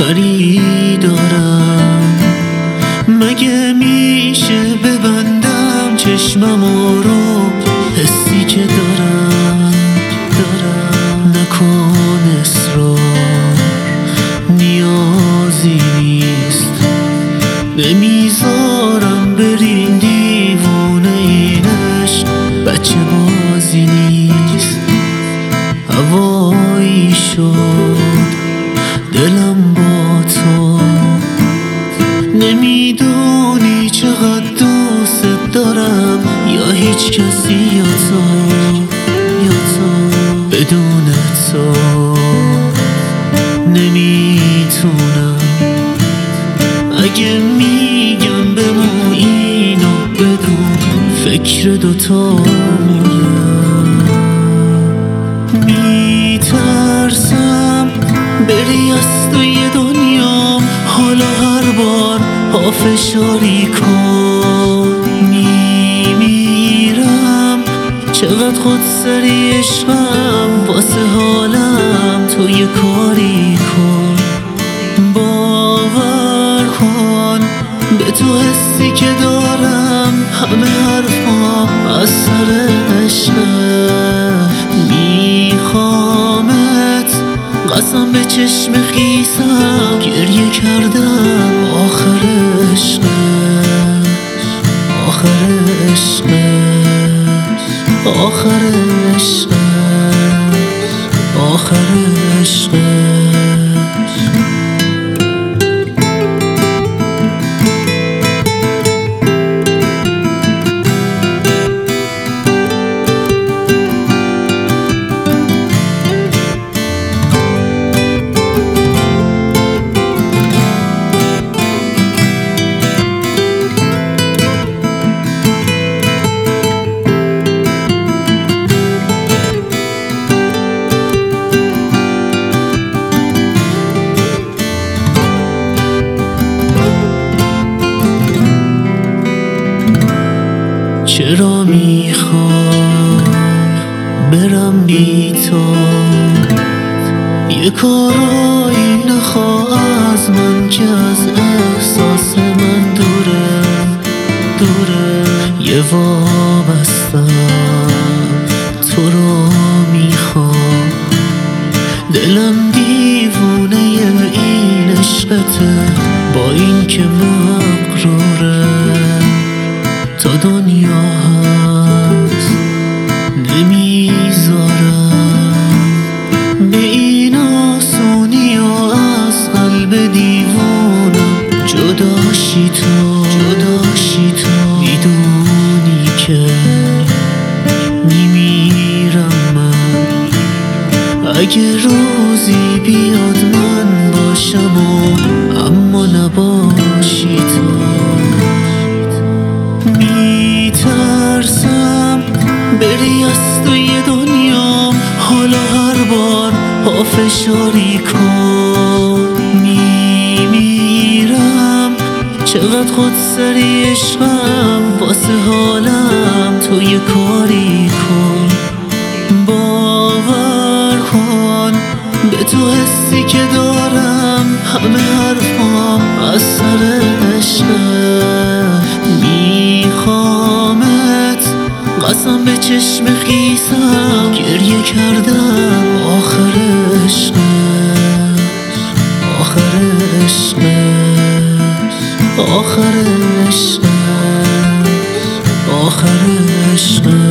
خریدارم. مگه میشه ببندم چشممو رو حسی که دارم نکن اصرار، نیازی نیست، نمیذارم برین دیوونه، این عشق بچه بازی نیست. هوایی شد دلم با تو، نمیدونی چقدر دوست دارم، یا هیچ کسی یا تو بدون تو نمیتونم. اگه میگم بمون اینو بدون، فکر دوتا میترسم بری از توی دنیا، حالا هر بار پافشاری کن. میمیرم چقدر خود سری عشقم، واسه حالم تو یه کاری کن. باور کن به تو حسی که دارم، همه حرفا از سر عشقه. میخوامت قسم به چشم خیسم، گریه کردم آخر عشقه، آخر عشقه، آخر عشقه، آخر عشقه. چرا میخوام برم بی تو، یه کارایی نخواه از من که از احساس من دوره. یه وابستم تو رو میخوام، دلم دیوونه این عشقته، با این که مغروره. تا دنیا هست نمیذارم به این آسونی و از قلب دیوونم جداشی تو. میدونی که میمیرم من، اگه روزی بیاد من باشم و اما نباشی تو. میترسم بری از توی دنیا، حالا هر بار پافشاری کن. میمیرم چقدر خود سری عشقم، واسه حالم تو یه کاری کن. باور کن به تو حسی که دارم، همه حرفام از سر عشقه. میخوامت قسم به چشم خیسم، گریه کردم آخر عشقه، آخر عشقه، آخر عشقه، آخر عشقه.